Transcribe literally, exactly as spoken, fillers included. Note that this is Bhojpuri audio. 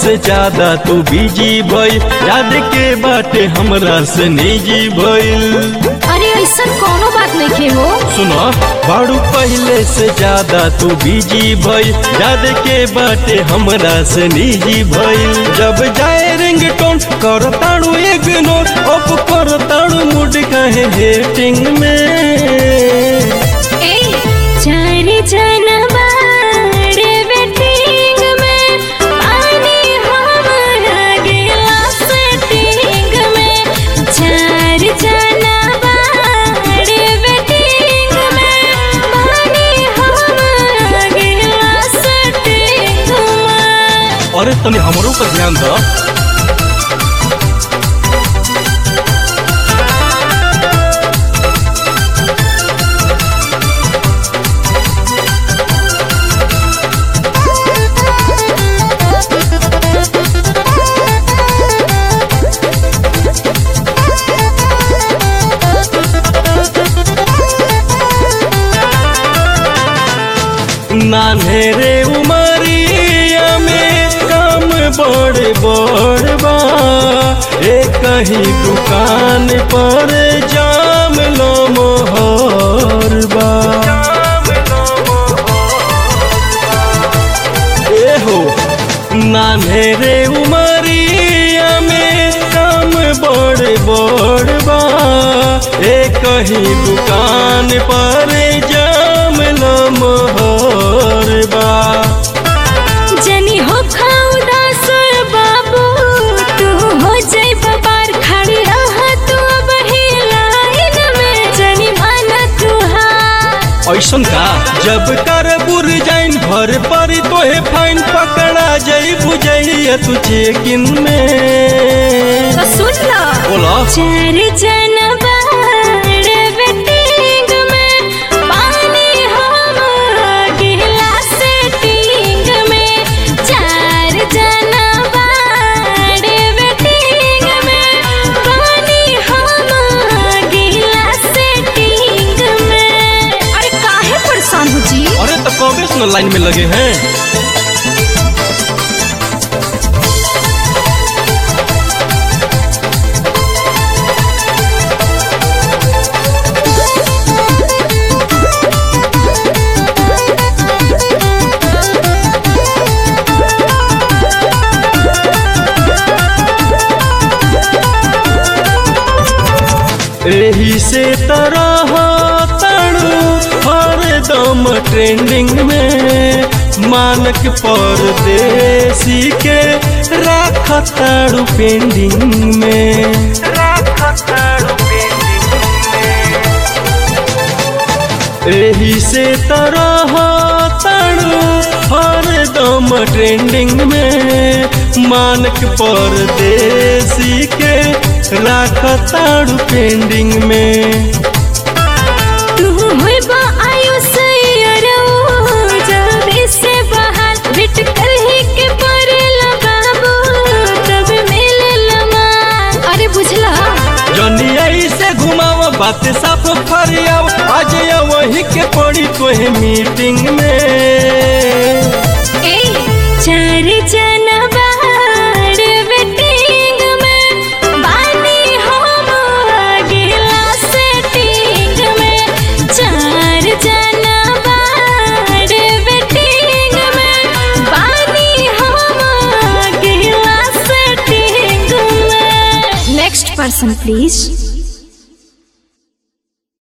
से ज्यादा तू बिजी भइल, याद के बाटे हमरा से निजी भइल। अरे ऐसा कोनो बात नहीं के हो। सुनो बाड़ू पहले से ज्यादा तू बिजी भइल, याद के बाटे हमरा से निजी भइल। जब जाए रिंगटोन कर ताड़ू इग्नोर, अब कर ताड़ू मूड काहे हेटिंग में। ए चार जनवा रे वेटिंग में, पानी हमरा गेला सेटिंग में। चार जनवा रे वेटिंग में, पानी हमरा गेला सेटिंग में। अरे तनी हमरो पर ध्यान दो। नान्हेरे उमरिया में काम बड़ बड़ बा, एक कहीं दुकान पर जाम लो मोहर बा। ए हो नान्हेरे उमरिया में काम बड़ बड़ बा, एक कहीं दुकान पर जाम लो मोहर बा। जनी हो उदास बाबू, तू हो जाई बाबार खड़ी रह तू बही लाइन में। जनी माना तू हाँ ऐसन का जब कर बुर जाइन भर पर तोहे फाइन पकड़ा जाई बुझैया तू चेकिन में। तो सुन लो बोला चार जनवा रे वेटिंग में, पानी हमरा गेला सेटिंग में। चार जनवा रे वेटिंग में, पानी हमरा गेला सेटिंग में। अरे काहे परेशान हो जी। अरे तो कबे से लाइन में लगे हैं। एही से तरह ताड़ू हरदम ट्रेंडिंग में, मानक परदेसी के राख ताड़ू पेंडिंग में। एही से तरह ताड़ू हरदम ट्रेंडिंग में, मानक परदेसी के राख ताड़ू पेंडिंग में। तू होइबा आयुष यारो, जल्दी से बाहर भेट करही के परेला बाबू, तब मिलेला मां। अरे बुझला जनी ऐसे घुमाव बात साफ फरियाव, आज वही के पड़ी तोहे मीटिंग में। ए चार जनवा रे वेटिंग में, पानी हमरा गेला सेटिंग में। चार जनवा रे वेटिंग में, पानी हमरा गेला सेटिंग में। Next person please.